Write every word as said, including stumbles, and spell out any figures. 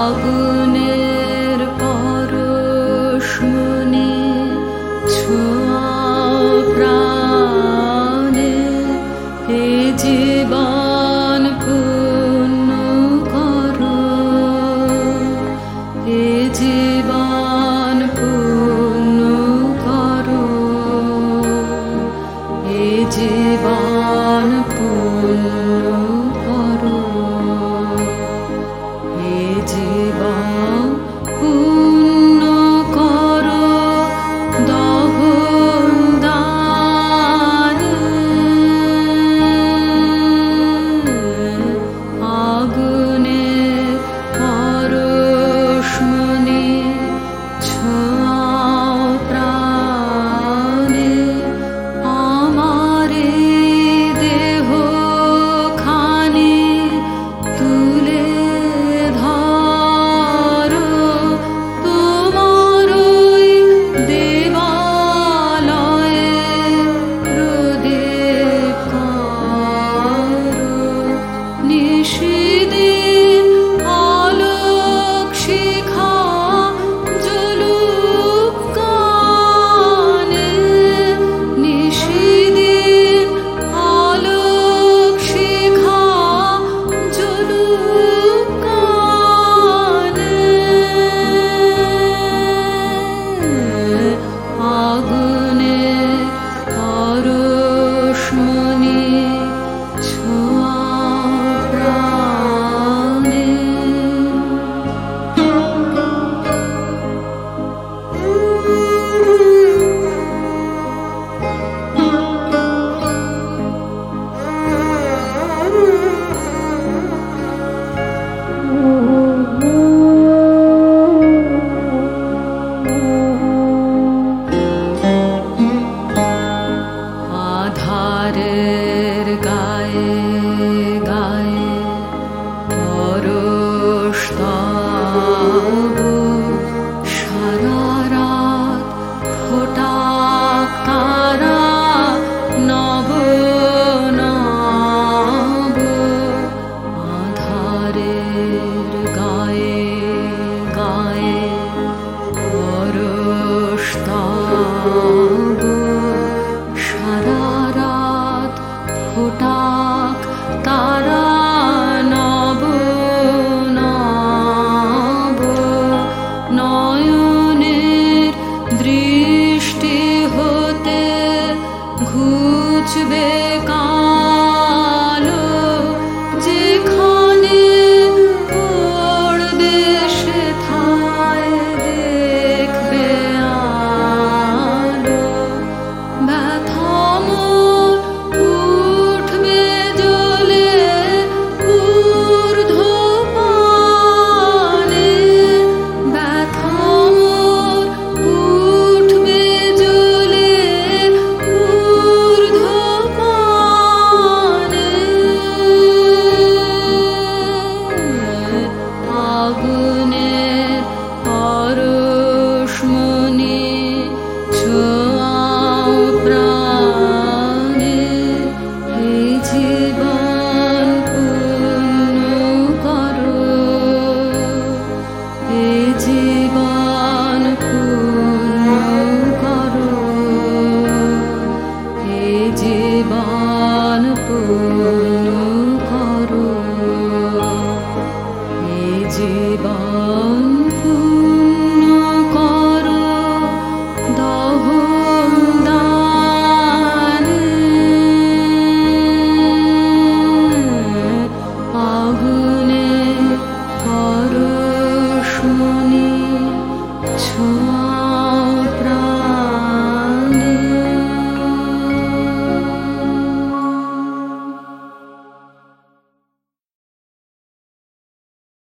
আগুনের পরশমণি ছোঁয়াও প্রাণে, এ জীবন পূর্ণ করো, এ জীবন পূর্ণ করো, এ জীবন পূর্ণ করো, এ জীবন পূর্ণ করো দহন দানে। আগুনের পরশমণি ছোঁয়াও প্রাণে, আমার এই দেহখানি তুলে ধরো, তোমার ওই দেবালয়ে প্রদীপ করো। নিশিদিন আলোক শিখা জ্বলুক কানে, নিশিদিন আলোক শিখা জ্বলুক কানে। আগুনের পরশমণি ছোঁয়াও প্রাণে। আধারের গায়ে গায়ে পরশ তব, সারা রাত ফোটাক তারা নব নব। আধারের গায়ে গায়ে পরশ তব, সারা রাত ফোটাক তারা নব নব। নয়নের দৃষ্টি হতে ঘুচবে কালো, যেখানে পড়বে সেথায় দেখবে আলো। ব্যথা মোর উঠবে জ্বলে ঊর্ধ্বপানে, ব্যথা মোর উঠবে জ্বলে ঊর্ধ্বপানে। আগুনের পরশমণি ছোঁয়াও প্রাণে, এই জীবন পূর্ণ করো, এই জীবন পূর্ণ করো, এই জীবন পূর্ণ করো, এই জীবন